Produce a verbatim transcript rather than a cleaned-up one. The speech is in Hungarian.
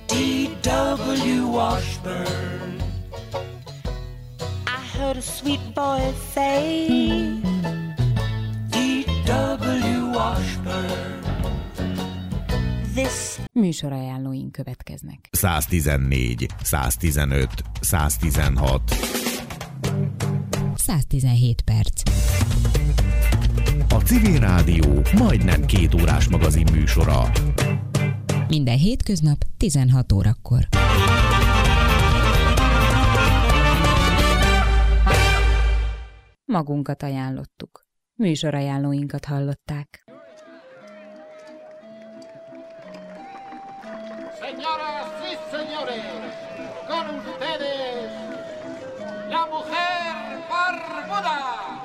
D W Washburn. I heard a sweet voice say, D W Washburn. This műsorajánlóink következnek. száztizennégy, száztizenöt, száztizenhat. száztizenhét perc. A Civil Rádió majdnem két órás magazin műsora. Minden hétköznap tizenhat órakor. Magunkat ajánlottuk. Műsorajánlóinkat hallották. Señoras y señores, con ustedes, la mujer barbuda.